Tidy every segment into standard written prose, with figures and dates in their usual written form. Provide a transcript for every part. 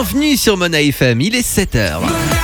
Bienvenue sur Mona FM, il est 7h.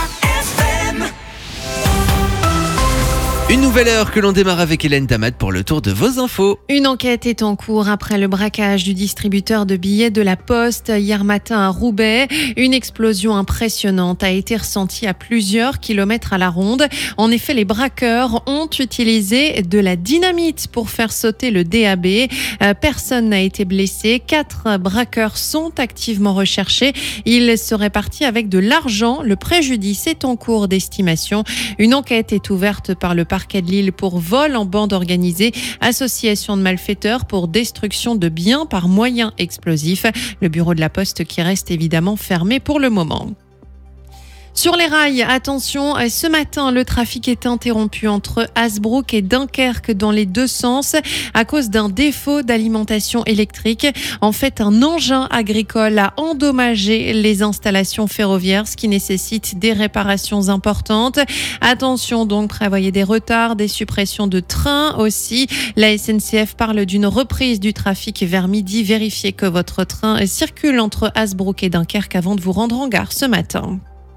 Une nouvelle heure que l'on démarre avec Hélène Damat pour le tour de vos infos. Une enquête est en cours après le braquage du distributeur de billets de la Poste hier matin à Roubaix. Une explosion impressionnante a été ressentie à plusieurs kilomètres à la ronde. En effet, les braqueurs ont utilisé de la dynamite pour faire sauter le DAB. Personne n'a été blessé. 4 braqueurs sont activement recherchés. Ils seraient partis avec de l'argent. Le préjudice est en cours d'estimation. Une enquête est ouverte par le parquet de Lille pour vol en bande organisée, association de malfaiteurs pour destruction de biens par moyens explosifs. Le bureau de la Poste qui reste évidemment fermé pour le moment. Sur les rails, attention, ce matin, le trafic est interrompu entre Hasbrouck et Dunkerque dans les deux sens à cause d'un défaut d'alimentation électrique. En fait, un engin agricole a endommagé les installations ferroviaires, ce qui nécessite des réparations importantes. Attention donc, prévoyez des retards, des suppressions de trains aussi. La SNCF parle d'une reprise du trafic vers midi. Vérifiez que votre train circule entre Hasbrouck et Dunkerque avant de vous rendre en gare ce matin.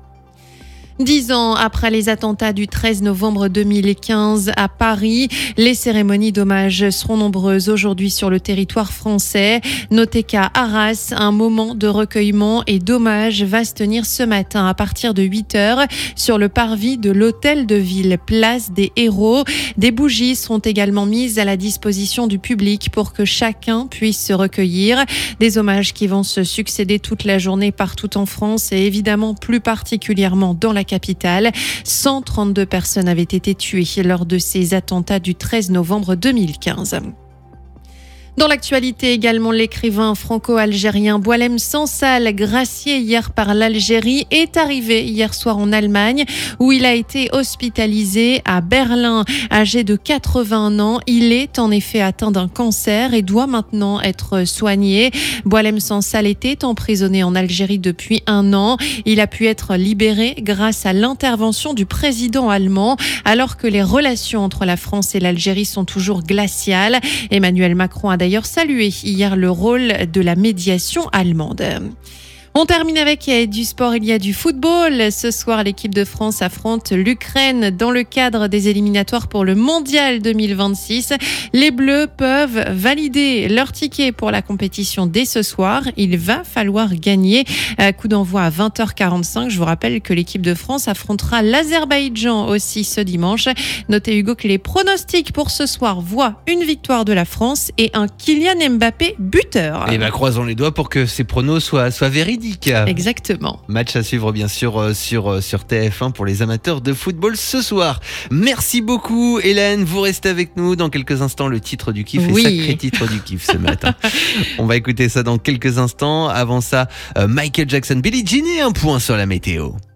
10 ans après les attentats du 13 novembre 2015 à Paris, les cérémonies d'hommage seront nombreuses aujourd'hui sur le territoire français. Notez qu'à Arras, un moment de recueillement et d'hommage va se tenir ce matin à partir de 8h sur le parvis de l'Hôtel de Ville, place des Héros. Des bougies seront également mises à la disposition du public pour que chacun puisse se recueillir. Des hommages qui vont se succéder toute la journée partout en France et évidemment plus particulièrement dans la capitale. 132 personnes avaient été tuées lors de ces attentats du 13 novembre 2015. Dans l'actualité également, l'écrivain franco-algérien Boualem Sansal, gracié hier par l'Algérie, est arrivé hier soir en Allemagne où il a été hospitalisé à Berlin. Âgé de 81 ans, il est en effet atteint d'un cancer et doit maintenant être soigné. Boualem Sansal était emprisonné en Algérie depuis 1 an. Il a pu être libéré grâce à l'intervention du président allemand alors que les relations entre la France et l'Algérie sont toujours glaciales. Emmanuel Macron a d'ailleurs salué hier le rôle de la médiation allemande. On termine avec du sport, il y a du football. Ce soir, l'équipe de France affronte l'Ukraine dans le cadre des éliminatoires pour le Mondial 2026. Les Bleus peuvent valider leur ticket pour la compétition dès ce soir. Il va falloir gagner. Coup d'envoi à 20h45. Je vous rappelle que l'équipe de France affrontera l'Azerbaïdjan aussi ce dimanche. Notez Hugo que les pronostics pour ce soir voient une victoire de la France et un Kylian Mbappé buteur. Et croisons les doigts pour que ces pronos soient véridiques. Exactement. Match à suivre bien sûr sur TF1 pour les amateurs de football ce soir. Merci beaucoup Hélène, vous restez avec nous dans quelques instants. Le titre du kiff est sacré titre du kiff ce matin. On va écouter ça dans quelques instants. Avant ça, Michael Jackson, Billie Jean et un point sur la météo.